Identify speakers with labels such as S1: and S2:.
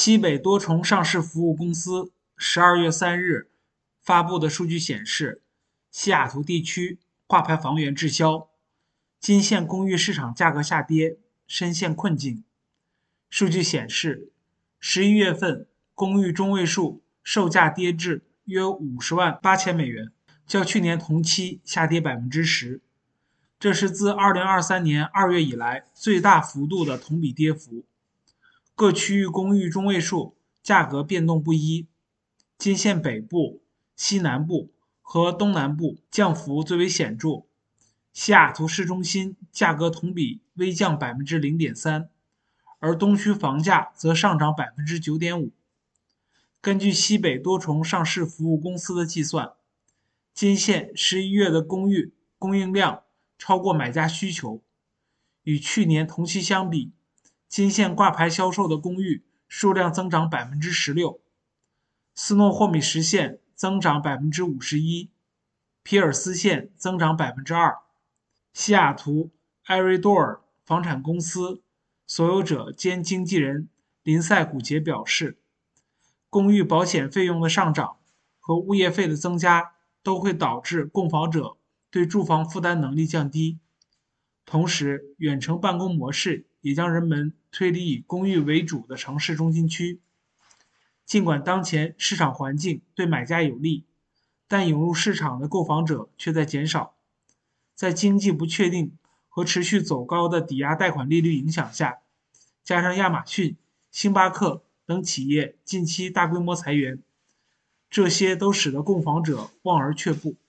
S1: 西北多重上市服务公司12月3日发布的数据显示，西雅图地区挂牌房源滞销，金县公寓市场价格下跌，深陷困境。数据显示，11月份公寓中位数售价跌至约50.8万美元，较去年同期下跌10%，这是自2023年2月以来最大幅度的同比跌幅。各区域公寓中位数价格变动不一，金县北部、西南部和东南部降幅最为显著。西雅图市中心价格同比微降0.3%，而东区房价则上涨9.5%。根据西北多重上市服务公司的计算，金县11月的公寓供应量超过买家需求，与去年同期相比，金县挂牌销售的公寓数量增长16%，斯诺霍米什县增长51%，皮尔斯县增长2%。西雅图艾瑞多尔房产公司所有者兼经纪人林赛古杰表示，公寓保险费用的上涨和物业费的增加都会导致购房者对住房负担能力降低。同时，远程办公模式也将人们推离以公寓为主的城市中心区。尽管当前市场环境对买家有利，但涌入市场的购房者却在减少。在经济不确定和持续走高的抵押贷款利率影响下，加上亚马逊、星巴克等企业近期大规模裁员，这些都使得购房者望而却步。